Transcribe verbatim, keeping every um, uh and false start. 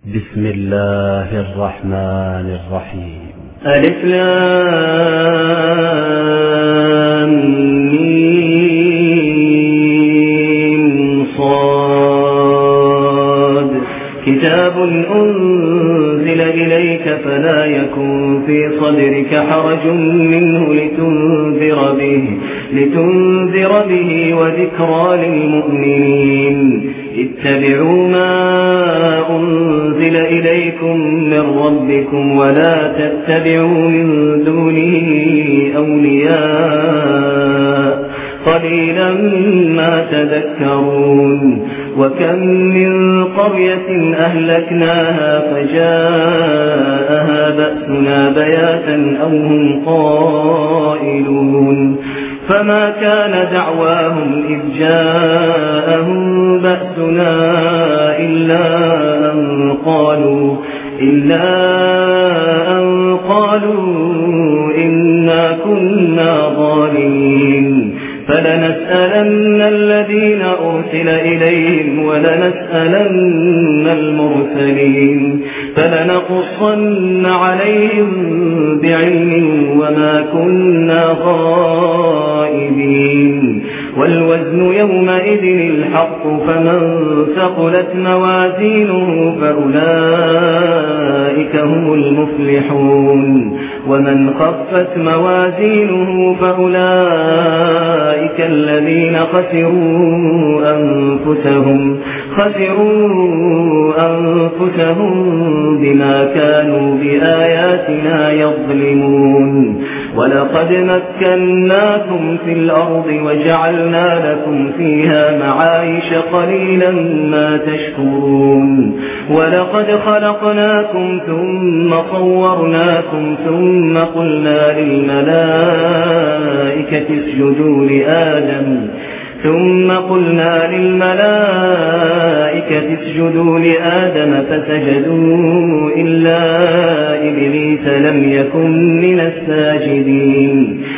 بسم الله الرحمن الرحيم. ألف لام ميم صاد كتاب أنزل إليك فلا يكن في صدرك حرج منه لتنذر به, لتنذر به وذكرى للمؤمنين. اتبعوا ما أنزل إليكم من ربكم ولا تتبعوا من دونه أولياء قليلا ما تذكرون. وكم من قرية أهلكناها فجاءها بأسنا بياتا أو هم قائلون فما كان دعواهم إذ جاءهم بأسنا إلا أن قالوا, إلا أن قالوا إنا كنا ظالمين. فلنسألن الذين أرسل إليهم ولنسألن المرسلين فلنقصن عليهم بعلم وما كنا غائبين. والوزن يومئذ الحق فمن ثقلت موازينه فأولئك هم المفلحون ومن خفت موازينه فأولئك الذين خسروا أنفسهم, خسروا أنفسهم بما كانوا بآياتنا يظلمون. ولقد مكناكم في الأرض وجعلنا لكم فيها معايش قليلا ما تشكرون. ولقد خلقناكم ثم صورناكم ثم قلنا للملائكة اسجدوا لآدم ثم قلنا للملائكة اسجدوا لآدم فسجدوا إلا إبليس لم يكن من الساجدين.